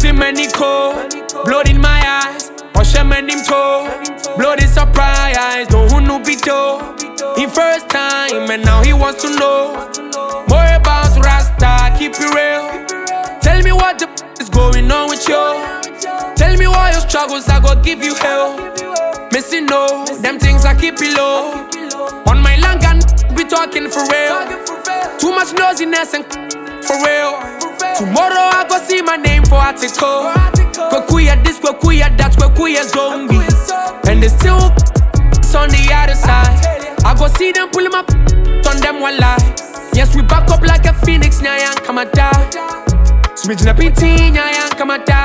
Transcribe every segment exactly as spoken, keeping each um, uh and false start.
Meniko, blood in my eyes. Osha Menimto, blood is surprise. Don't who know Bito. He first time and now he wants to know more about Rasta. Keep it real. Tell me what the is going on with you. Tell me why your struggles I go give you hell. Missing no, them things I keep it low. On my land and be talking for real. Too much noisiness and for real. Tomorrow I go see my name for article. Kwekuya this, kwekuya that, kwekuya zombie. And they still on the other side. I go see them pull them up, turn them one lie. Yes, we back up like a phoenix, nyayan kamada. Smidge na piti, nyayan kamada.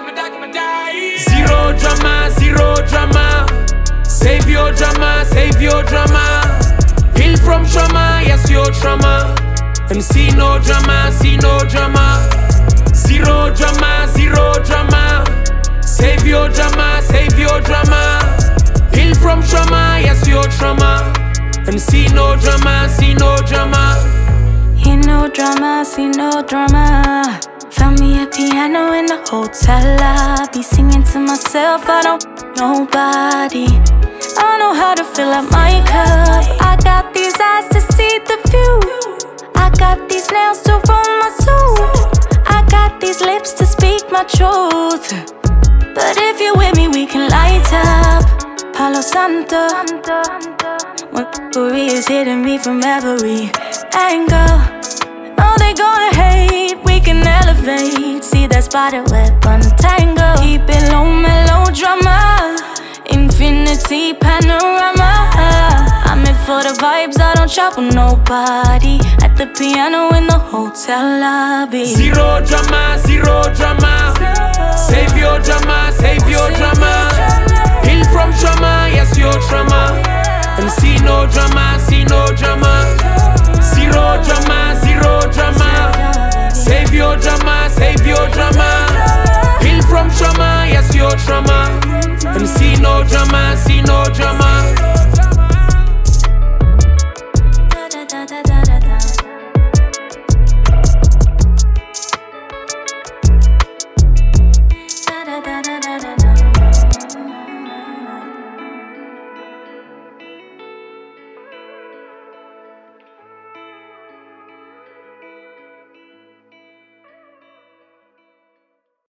Zero drama, zero drama. Save your drama, save your drama. Heal from trauma, yes, your trauma. And see no drama, see no drama. Zero drama, zero drama. Save your drama, save your drama. Heal from trauma, yes, your trauma. And see no drama, see no drama. Hear no drama, see no drama. Found me a piano in the hotel lobby, singing to myself, I don't nobody. I don't know how to fill up my cup. I got these eyes to see the view. I got these nails to roll my suit. I got these lips to speak my truth. But if you're with me, we can light up Palo Santo. When Puri is hitting me from every angle. Oh, they gonna hate, we can elevate. See that spider web untangle. Keep it low, melodrama. Infinity panorama. I'm in for the vibes, I don't chop with nobody. At the piano in the hotel lobby. Zero drama, zero drama. Save your drama, save your drama. Heal from trauma, yes, your trauma. And see no drama, see no drama. Zero drama, zero drama. Save your drama, save your drama.